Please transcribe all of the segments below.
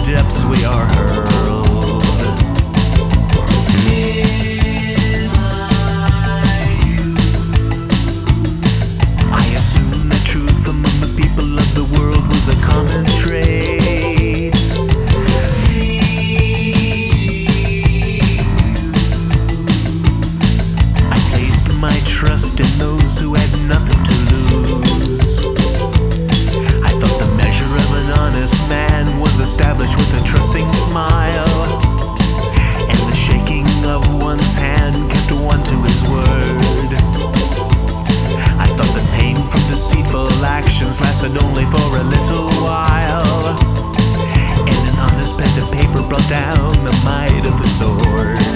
depths we are hurled. I assume that truth among the people of the world was a common trait. I placed my trust in those who had nothing to lose. I thought the measure of an honest man was established with a trusting smile, and the shaking of one's hand kept one to his word. I thought the pain from deceitful actions lasted only for a little while, and an honest pen to paper brought down the might of the sword.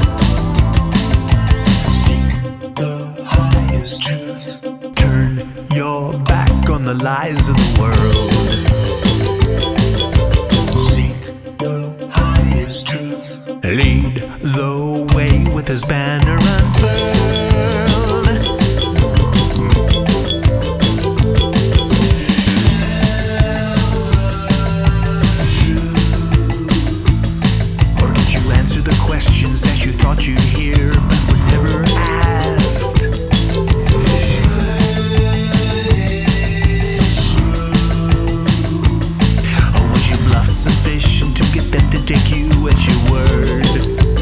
Seek the highest truth. Turn your back on the lies of the world. Seek the highest truth. Lead the way with his banner unfurled. Or did you answer the questions that you thought you'd hear but were never asked? Or was your bluff sufficient to get them to take you at your word?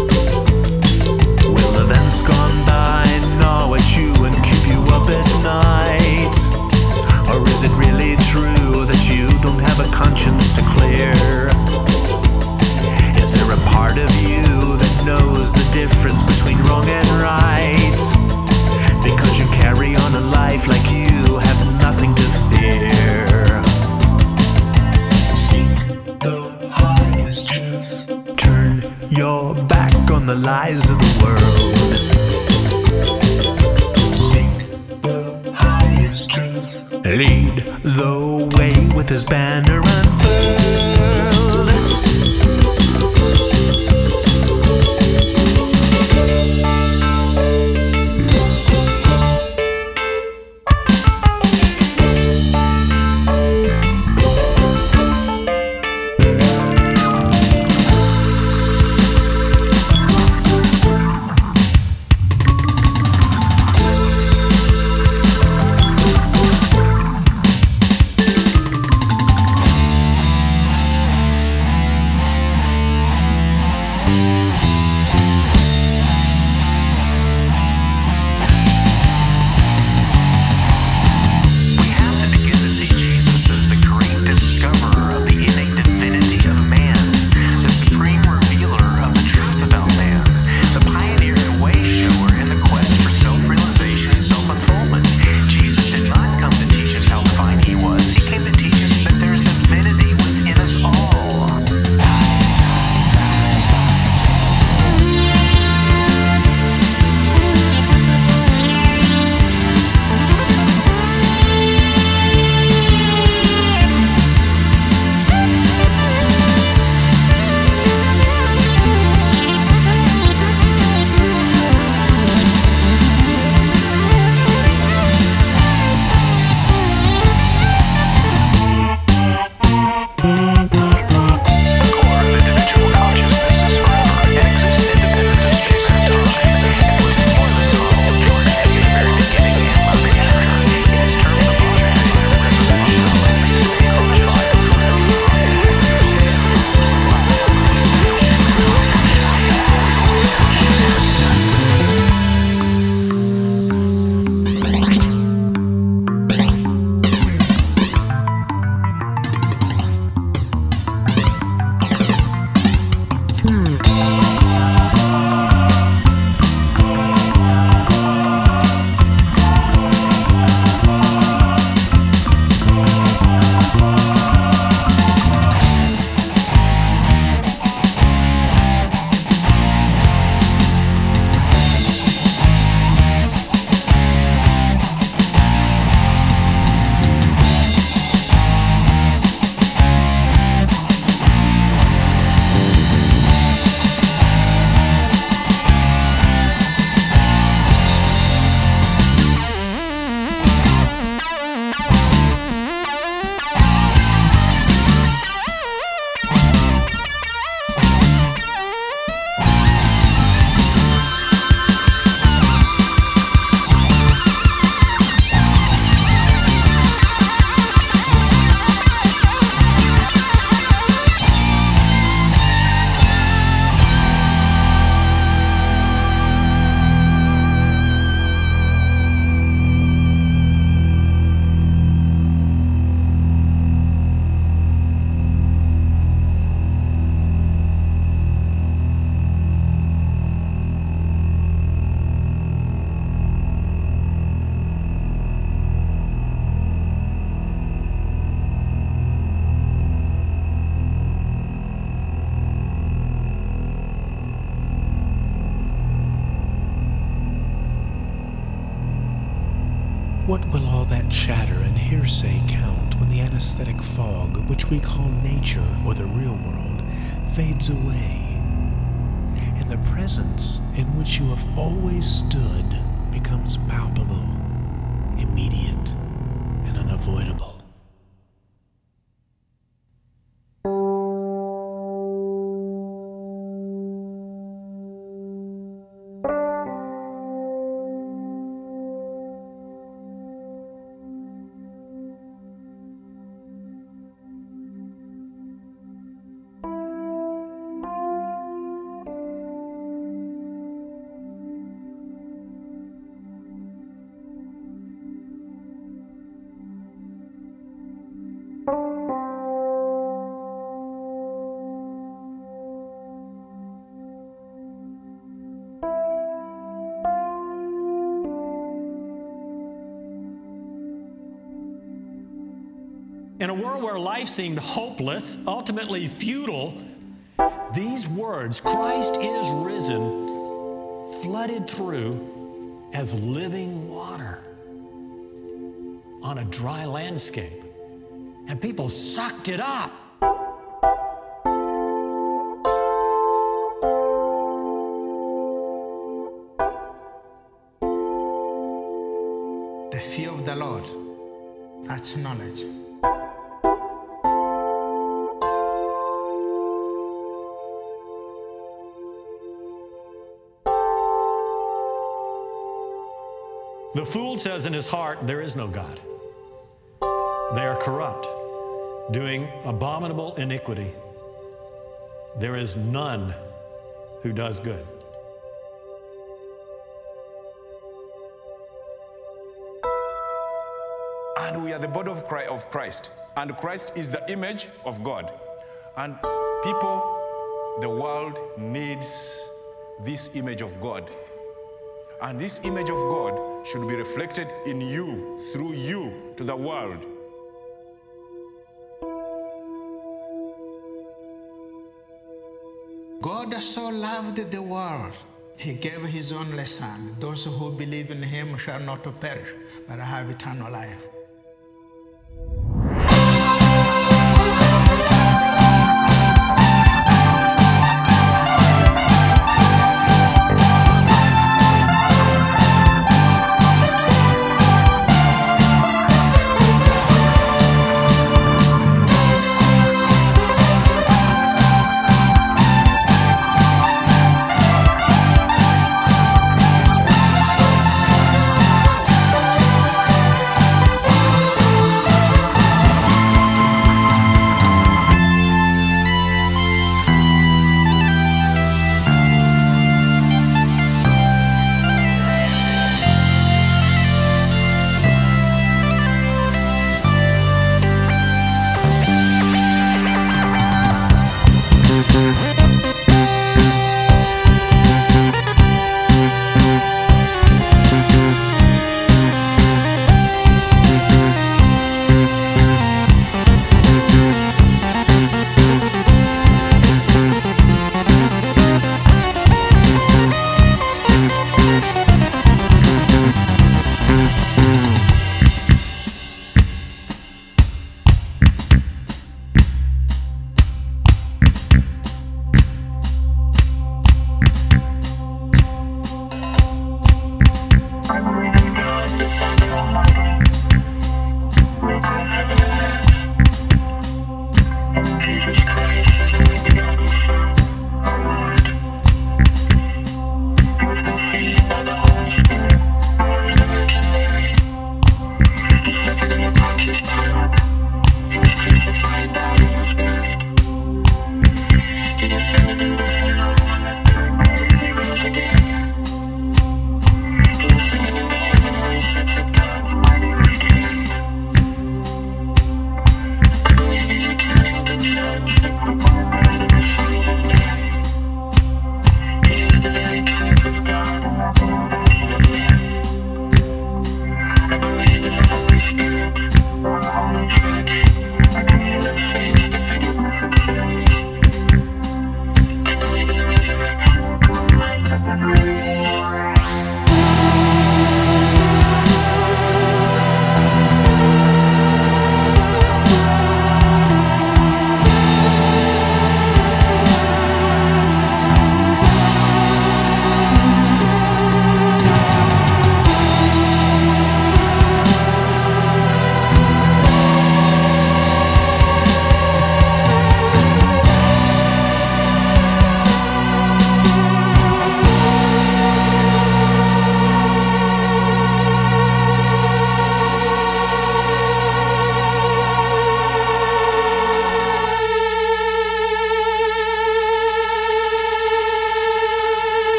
Will events gone by gnaw at you and keep you up at night? Or is it really true that you don't have a conscience to clear? Is there a part of you that knows the difference between wrong and right? Because you carry on a life like you have nothing to fear. Seek the highest truth. Turn your back on the lies of the world. Seek the highest truth. Lead the way with his banner unfurled. say count when the anesthetic fog, which we call nature or the real world, fades away, and the presence in which you have always stood becomes palpable, immediate, and unavoidable. In a world where life seemed hopeless, ultimately futile, these words, Christ is risen, flooded through as living water on a dry landscape. And people sucked it up. The fear of the Lord, that's knowledge. The fool says in his heart, there is no God. They are corrupt, doing abominable iniquity. There is none who does good. And we are the body of Christ. And Christ is the image of God. And people, the world needs this image of God. And this image of God should be reflected in you, through you, to the world. God so loved the world, he gave his only Son. Those who believe in him shall not perish, but have eternal life.